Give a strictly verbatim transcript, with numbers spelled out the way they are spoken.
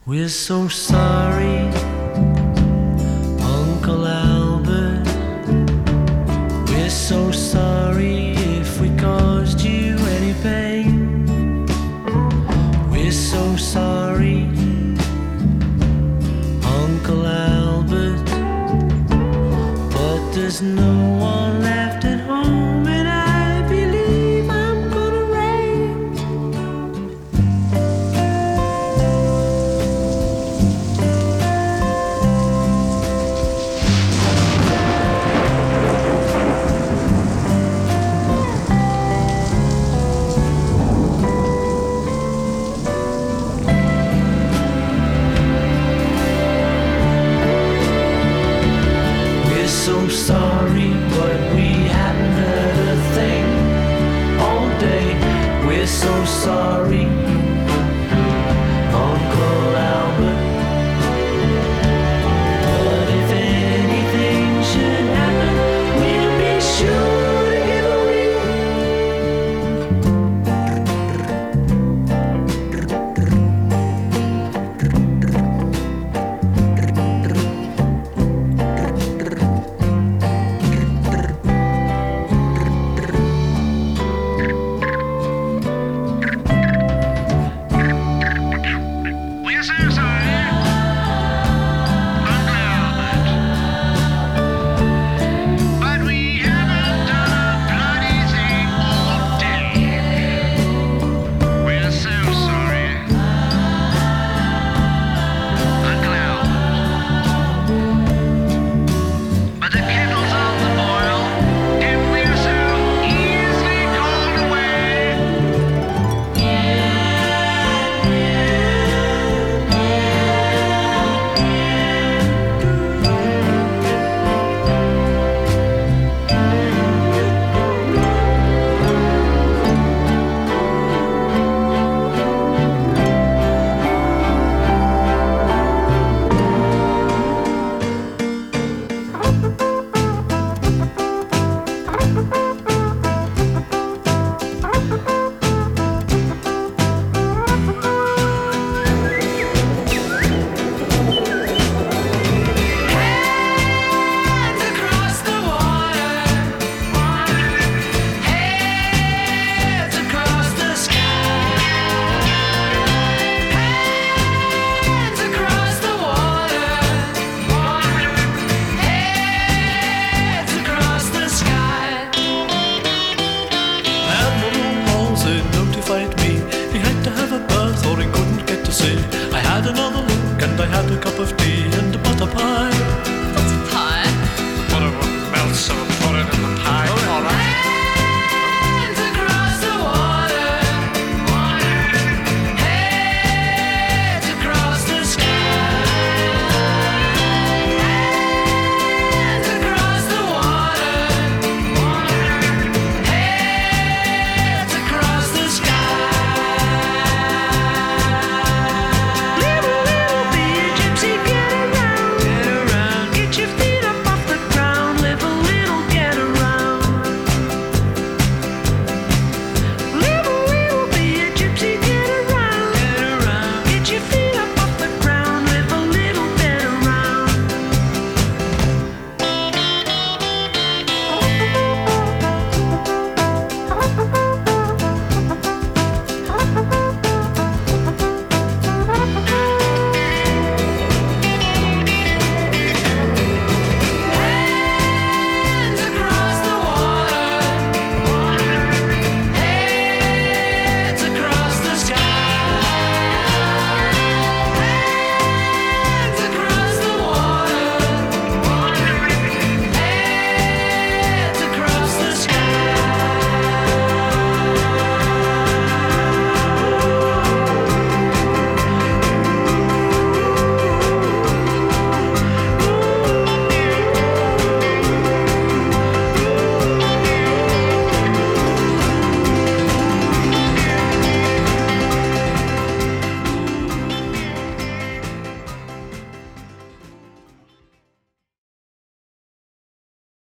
We're so sorry, Uncle Albert. We're so sorry if we caused you any pain. We're so sorry, Uncle Albert. But there's no one left at home, and I believe I'm gonna rain. We're so sorry, but we haven't heard a thing all day. We're so sorry, Uncle Albert. But if anything should happen, we'll be sure to give a We're so sorry, Uncle Albert, but we haven't done a bloody thing all day. We're so sorry, Uncle Albert, but the kettle's on the boil, and we're so easily called away. Hands across the water, heads across the sky. Hands across the water, heads across the sky. And the laws they notified me he had to have a birth or he couldn't get to sea. I had another look and I had a cup of tea and a butter pie.